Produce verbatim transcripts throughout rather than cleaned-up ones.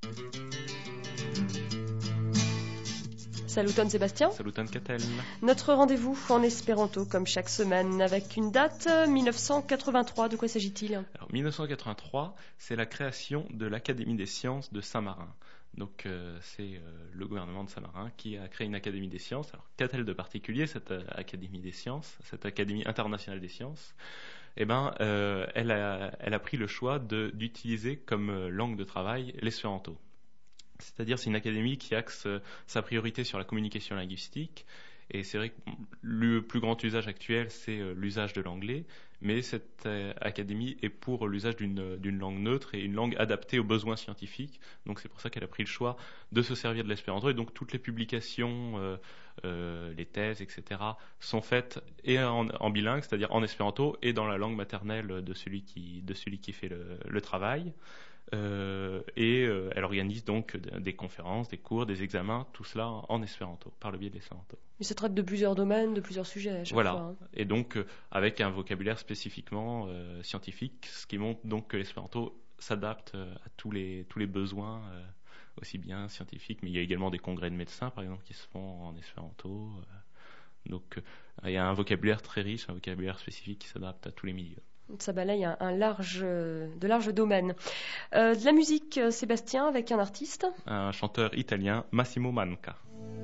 Saluton Sébastien. Saluton Catel. Notre rendez-vous en espéranto, comme chaque semaine, avec une date dix-neuf cent quatre-vingt-trois. De quoi s'agit-il? Alors, dix-neuf cent quatre-vingt-trois, c'est la création de l'Académie des sciences de Saint-Marin. Donc, euh, c'est euh, le gouvernement de Saint-Marin qui a créé une Académie des sciences. Alors, qu'a-t-elle de particulier, cette euh, Académie des sciences, cette Académie internationale des sciences? Eh ben, euh, elle, a, elle a pris le choix de, d'utiliser comme euh, langue de travail l'espéranto. C'est-à-dire, c'est une académie qui axe euh, sa priorité sur la communication linguistique. Et c'est vrai que le plus grand usage actuel, c'est euh, l'usage de l'anglais. Mais cette euh, académie est pour l'usage d'une, d'une langue neutre et une langue adaptée aux besoins scientifiques. Donc, c'est pour ça qu'elle a pris le choix de se servir de l'espéranto. Et donc, toutes les publications, euh, euh, les thèses, et cetera, sont faites et en, en bilingue, c'est-à-dire en espéranto, et dans la langue maternelle de celui qui, de celui qui fait le, le travail. Euh, et euh, elle organise donc des conférences, des cours, des examens, tout cela en espéranto, par le biais de l'espéranto. Mais ça traite de plusieurs domaines, de plusieurs sujets à chaque voilà. fois. Hein. Et donc euh, avec un vocabulaire spécifiquement euh, scientifique, ce qui montre donc que l'espéranto s'adapte euh, à tous les, tous les besoins, euh, aussi bien scientifiques, mais il y a également des congrès de médecins, par exemple, qui se font en espéranto. Euh, donc euh, il y a un vocabulaire très riche, un vocabulaire spécifique qui s'adapte à tous les milieux. Ça balaye un, un large, de larges domaines. Euh, de la musique, Sébastien, avec un artiste. Un chanteur italien, Massimo Manca.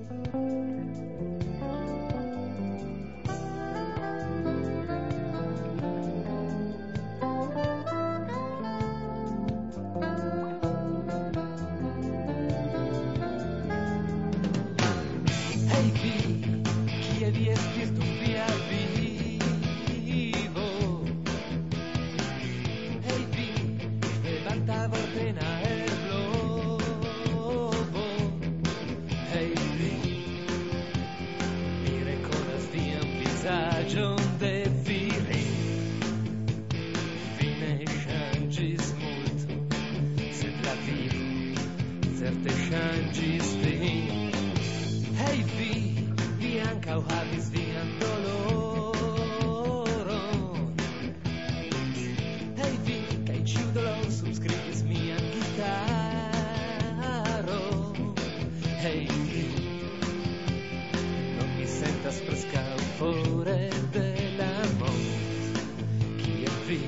Ehi vi, chi è vi è spirito via vivo. Ehi vi, levanta ordena el globo. Ehi vi, mi recordas vi un visaggio de fili. Fine changis molto, se la vi, certe changis vi. Hey vi, vi anca o havis vian doloron. Hey vi, kai ciu dolor subscribis mian gitaro. Hey vi, non mi sentas prescau fore de la mort. Chi è vi?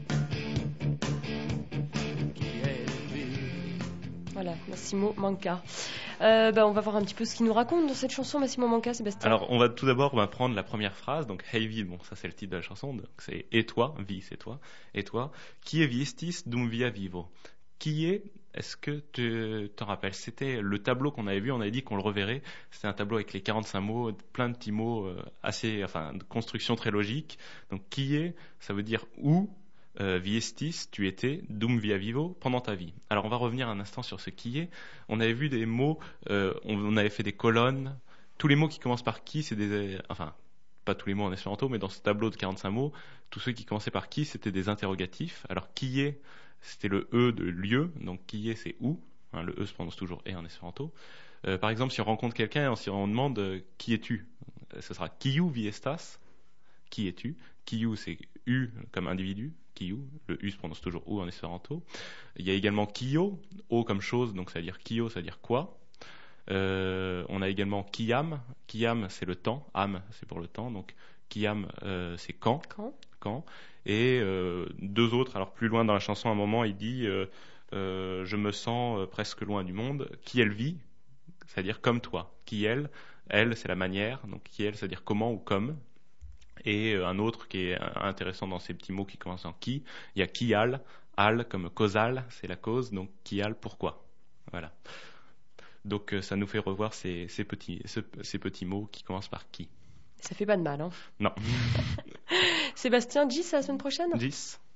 Chi è vi? Voilà, Massimo Manca. Euh, bah, on va voir un petit peu ce qu'il nous raconte dans cette chanson, Massimo Manca, Sébastien. Alors, on va tout d'abord on va prendre la première phrase, donc Hey vi, bon, ça c'est le titre de la chanson, donc c'est et toi, vi, c'est toi, et toi, qui est viestis dum via vivo. Qui est, est-ce que tu t'en rappelles? C'était le tableau qu'on avait vu, on avait dit qu'on le reverrait. C'était un tableau avec les quarante-cinq mots, plein de petits mots euh, assez, enfin, de construction très logique. Donc, qui est, ça veut dire où. Euh, viestis, tu étais, dum via vivo, pendant ta vie. Alors on va revenir un instant sur ce qui est. On avait vu des mots, euh, on, on avait fait des colonnes. Tous les mots qui commencent par qui, c'est des, enfin, pas tous les mots en espéranto, mais dans ce tableau de quarante-cinq mots, tous ceux qui commençaient par qui, c'était des interrogatifs. Alors qui est, c'était le e de lieu, donc qui est, c'est où. Hein, le e se prononce toujours et en espéranto. Euh, par exemple, si on rencontre quelqu'un, si on demande euh, qui es-tu, ce sera kiu viestas. Qui es-tu? Kiu, c'est U comme individu. Kiu, le U se prononce toujours O en espéranto. Il y a également Kio, O comme chose, donc ça veut dire Kio, ça veut dire quoi. Euh, on a également Kiam. Kiam, c'est le temps. Am, c'est pour le temps. Donc Kiam, euh, c'est quand. Quand. Quand. Et euh, deux autres, alors plus loin dans la chanson, à un moment, il dit euh, euh, je me sens euh, presque loin du monde. Qui elle vit, c'est-à-dire comme toi. Qui elle, elle, c'est la manière. Donc qui elle, c'est-à-dire comment ou comme. Et un autre qui est intéressant dans ces petits mots qui commencent en qui, il y a qui al, al comme causal, c'est la cause, donc qui al, pourquoi. Voilà. Donc ça nous fait revoir ces, ces, petits, ce, ces petits mots qui commencent par qui. Ça fait pas de mal, hein? Non. Sébastien, dix à la semaine prochaine? dix.